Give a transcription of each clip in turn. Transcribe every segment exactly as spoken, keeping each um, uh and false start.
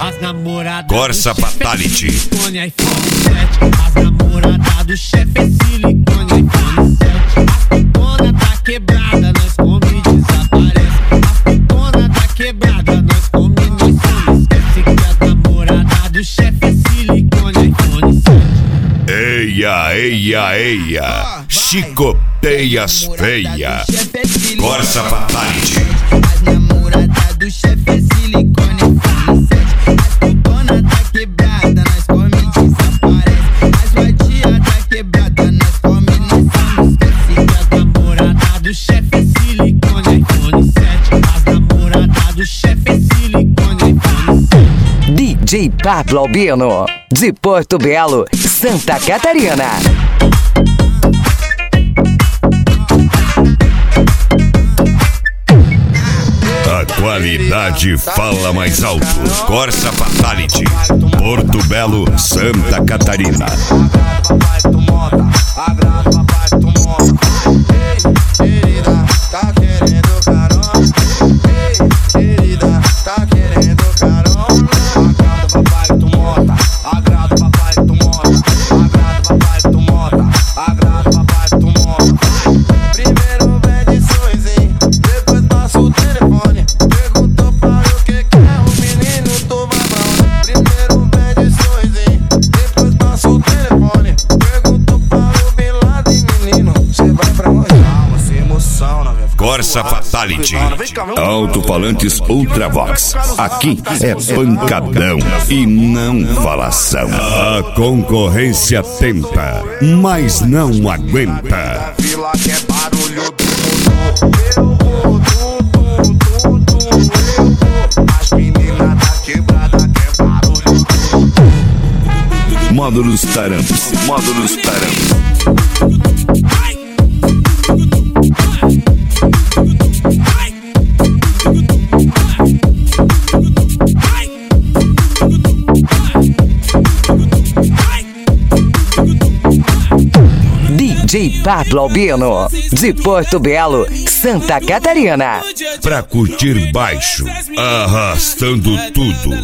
As namoradas Corsa Fatality. iPhone sete. As namoradas do chefe é silicone, iPhone sete. As putona tá quebrada, nós come e desaparece. As putona tá quebrada, nós come e nós some. Esquece que as namoradas do chefe é silicone, iPhone sete. Eia, eia, eia, chicoteias feia. Corsa Fatality. As namoradas do chefe é silicone, iPhone sete. As putona tá quebrada, nós come e desaparece. As vadia tá quebrada, nós come e nós some. Esquece que as namoradas do chefe é silicone, iPhone sete. As namoradas do chefe é silicone, iPhone sete. D J Pablo Albino, de Porto Belo, Santa Catarina. A qualidade fala mais alto. Corsa Fatality. Porto Belo, Santa Catarina. Papai, tu monta, agrada, papai, tu monta. Ei, querida, tá querendo carona. Ei, querida, tá querendo carona. Agrada, papai, tu monta, agrada, papai, tu monta. Agrada, papai, tu monta, agrada, papai, tu monta. Primeiro pede sorrisinho, depois passa o telefone. Perguntou para o que que é o menino, tu vai pra onde? Primeiro pede sorrisinho, depois passa o telefone. Perguntou para o Bin Laden, menino, cê vai pra onde? Calma, sem emoção, não, velho. Corsa Fatality. Alto-falantes Ultravox. Aqui é pancadão e não falação. A concorrência tenta, mas não aguenta. Vila que é barulho do mundo. Eu vou, tum, tum, tum, tum, eu vou. As meninas da quebrada que é barulho do mundo. Módulos Taramps. Módulos Taramps. D J Pablo Albino, de Porto Belo, Santa Catarina. Pra curtir baixo, arrastando tudo.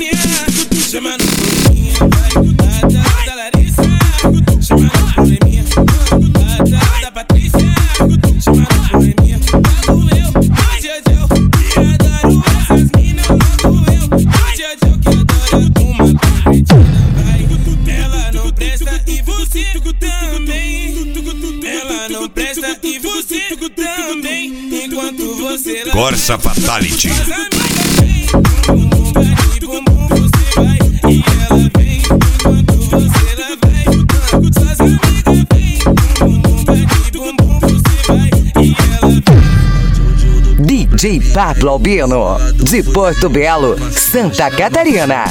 Ela não presta e você também. Ela não presta e você também. Enquanto você Corsa Fatality. D J Pablo Albino, de Porto Belo, Santa Catarina.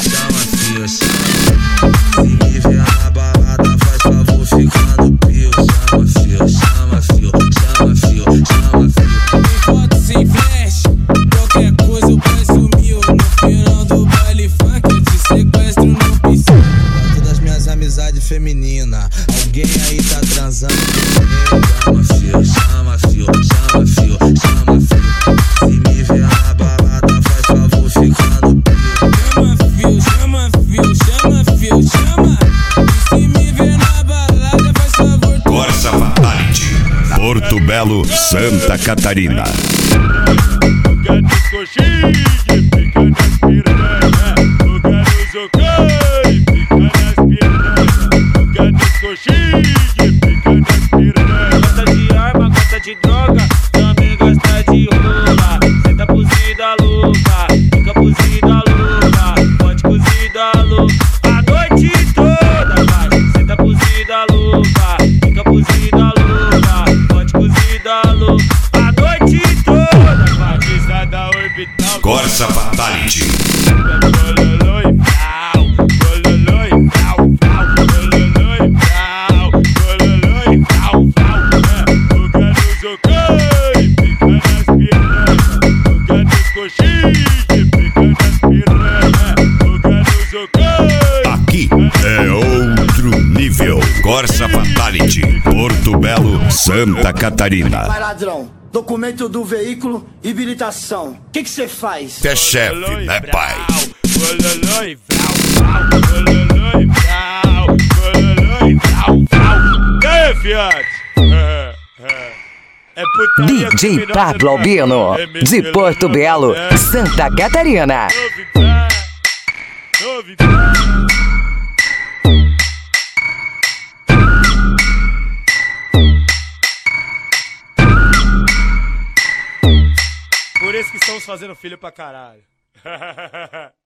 Se me ver na balada, faz favor, fica no pio. Chama fio, chama fio, chama fio, chama fio. Tem foto sem flash, qualquer coisa eu peço mil. No final do baile funk eu te sequestro no piscina. Todas as minhas amizades femininas, alguém aí tá transando comigo. Chama fio, chama fio, chama fio, chama fio. Se me ver na balada, faz favor, fica no pio. Chama fio, chama fio, chama fio, chama. E se me ver na balada, faz favor. Corsa Fatality. Porto Belo, Santa Catarina. Lugar dos coxinhos, fica nas piranha. Lugar dos ocai, fica nas piranha. Lugar dos coxinhos, fica nas piranha. Gosta de arma, gosta de droga, também gosta de rola. Senta cozida louca, fica cozida louca. Pode cozida louca, a noite toda vai. Senta cozida louca, fica cozida louca. Pode cozida louca, a noite toda vai. Pisada orbital. Corsa Fatality. Bololoi, pau, bololoi, pau, pau, bololoi, pau, bololoi, pau, pau. Lugar dos ocai, fica nas piranha. Lugar dos coxinhos, fica nas piranha. Lugar dos ocai. Aqui é outro nível. Corsa Fatality. Porto Belo, Santa Catarina. Vai, ladrão. Documento do veículo e habilitação. O que que você faz? Você é chefe, né, pai? Bololoi, gololoi, vral, vral, gololoi, vral, gololoi, vral, vral. E aí, fiat? É, é. É putaria D J criminosa, Pablo não é? Albino, É de mentira, Porto não, Belo, é. Santa Catarina. Novidade, novidade. Por isso que estamos fazendo filho pra caralho.